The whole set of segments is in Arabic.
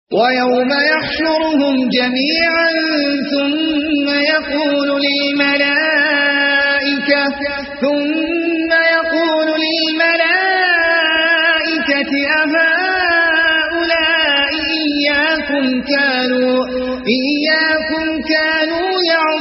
ويوم يحشرهم جميعا ثم يقول للملائكة أهؤلاء إياكم كانوا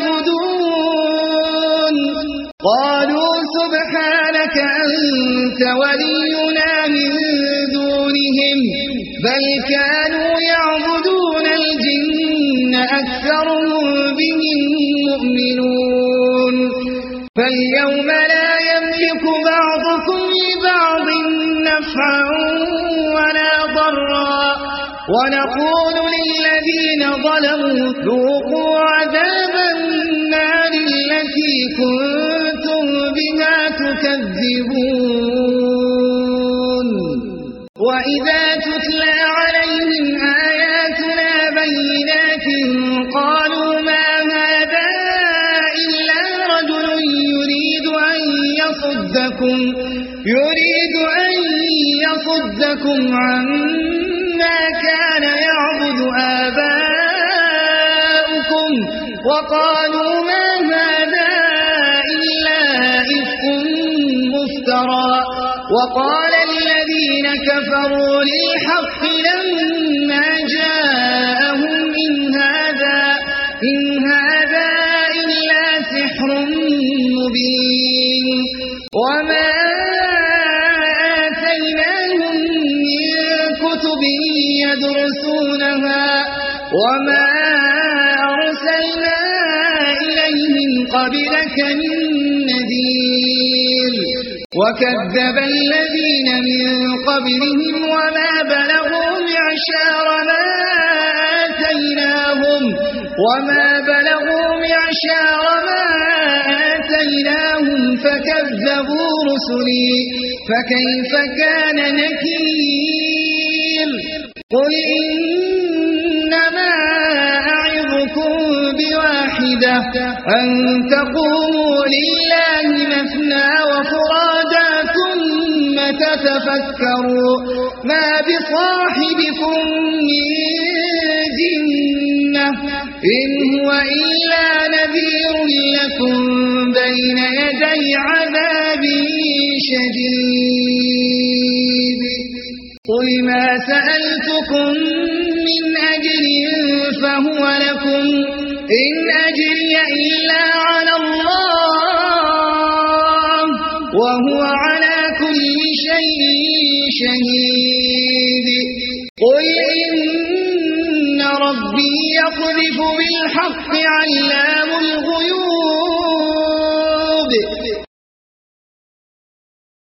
يعبدون قالوا سبحانك أنت ولينا من دونهم بل كانوا يعبدون الجن أكثرهم بهم مؤمنون فاليوم لا يملك بعضكم لبعض نفعا ولا ضرا ونقول للذين ظلموا ذوقوا عذاب النار التي كنتم بها تكذبون وإذا تتلى عليهم آياتنا بينات قالوا ما هذا إلا رجل يريد أن يصدكم عما كان يعبد آباؤكم وقالوا ما هذا إلا إفك مفترى وقال الذين كفروا للحق لما جاءهم إن هذا إلا سحر مبين وما آتيناهم من كتب يدرسونها وما أرسلنا إليهم قبلك من نذير وكذب الذين من قبلهم وما بلغوا معشار ما آتيناهم فكذبوا رسلي فكيف كان نكير قل إنما أعظكم بواحدة أن تقوموا لله مثنى وفرادا ثم تتفكروا ما بصاحبكم من جنة إن هو إلا نذير لكم بين يدي عذاب شديد قل ما سألتكم من أجر فهو لكم إن أجري إلا على الله وهو على كل شيء شهيد قل إن ربي يقذف بالحق علام الغيوب